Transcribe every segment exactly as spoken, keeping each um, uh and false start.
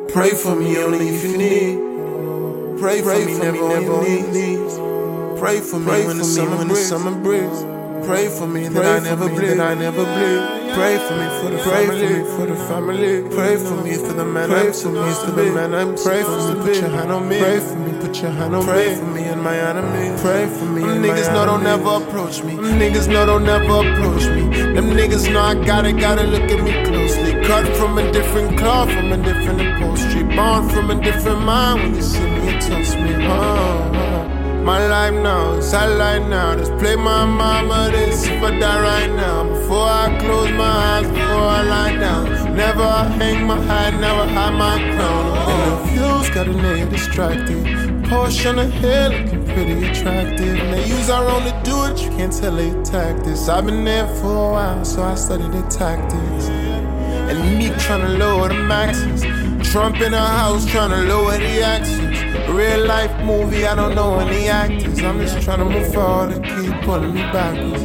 Pray for me only if you need. Pray for me never on your knees. Pray for me when the summer breeze. Pray for me that I never bleed. I never bleed. Pray for me for the family, for the family. Pray for me for the man I'm supposed to be. Pray for me, put your hand on me. Pray for me, put your hand on me. Pray for me and my enemies. Pray for me. Them niggas know don't never approach me. Them niggas know don't never approach me. Them niggas know I gotta, gotta look at me closely. Cut from a different cloth, from a different upholstery. Born from a different mind. When you see me, you toast me. Oh, oh. My life now is highlight now. Just play my mama this if I die right now. Before I close my eyes, before I lie down. Never hang my hat, never hide my crown. And the views got a nigga distracted. Porsche on the hill looking pretty attractive. And they use our own to do it, you can't tell they tactics. I've been there for a while, so I studied the tactics. And me tryna lower the maxes. Trump in the house tryna lower the axes. Real life movie, I don't know any actors. I'm just tryna move forward and keep pulling me backwards.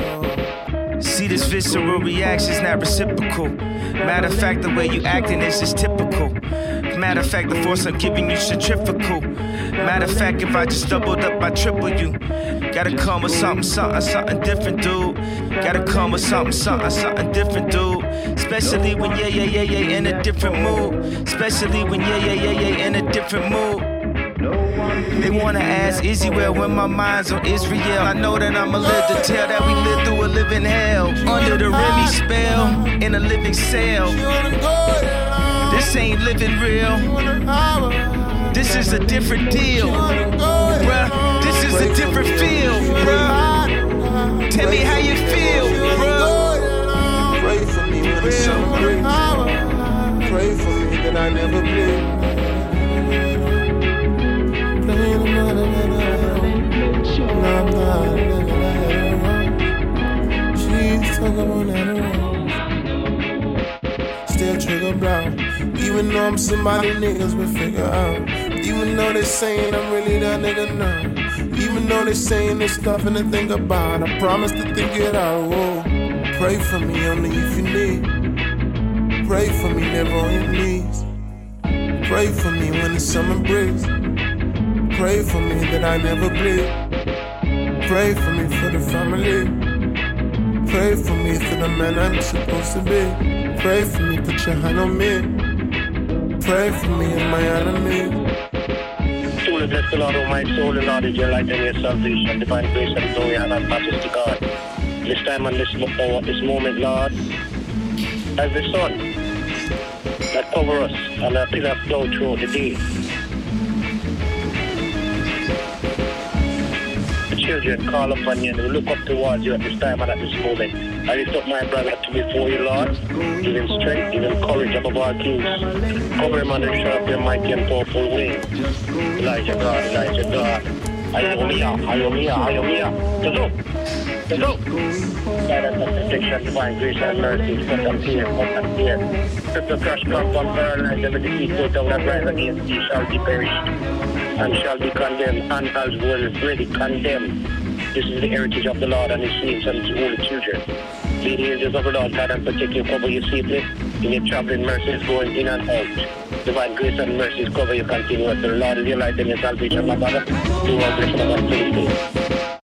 See, this visceral reaction's not reciprocal. Matter of fact, the way you acting is just typical. Matter of fact, the force I'm giving you centrifugal. Matter of fact, if I just doubled up, I triple you. Gotta come with something, something, something different, dude. Gotta come with something, something, something different, dude. Especially when yeah, yeah, yeah, yeah, in a different mood. Especially when yeah, yeah, yeah, yeah, in a different mood. They wanna ask, is he well when my mind's on Israel? I know that I'ma live to tell that we live through a living hell. Under the Remy spell, in a living cell. This ain't living real. This is a different deal, bruh. This is a different feel, bruh. Tell me how you feel, bruh. Pray for me when the summer breeze. Pray for me that I never bleed. Still trigger brown. Even though I'm somebody niggas will figure out. Even though they saying I'm really that nigga now. Even though they saying there's nothing to think about. I promise to think it out. Whoa. Pray for me only if you need. Pray for me never on your knees. Pray for me when the summer breeze. Pray for me that I never bleed. Pray for me for the family. Pray for me for the man I'm supposed to be. Pray for me, put your hand on me. Pray for me and my enemies. Truly bless the Lord, oh my soul, the Lord is your light and your salvation. Divine grace and glory and our passes to God. This time and this hour, this moment, Lord, as the sun that cover us and a pillar of cloud throughout the day. Children call upon you and we look up towards you at this time and at this moment. I lift up my brother to before you, Lord. Give him strength, give him courage above all things. Cover him under the shadow of your mighty and powerful wing. Elijah God, Elijah God. Ayomia, Ayomia, Ayomia. Tazo, Tazo. Guidance and protection, divine grace and mercy. Cut up here, cut up here. If the crush come from paralyzed, every defeat go down that rise against thee shall be perished. And shall be condemned, and as well already condemned. This is the heritage of the Lord and his saints and his holy children. Lead the angels of the Lord, God, and protect you, cover you safely. In your traveling mercies going in and out. Divine grace and mercies cover you continuously. The Lord is your light and your salvation, my brother. Do all blessing of God, please.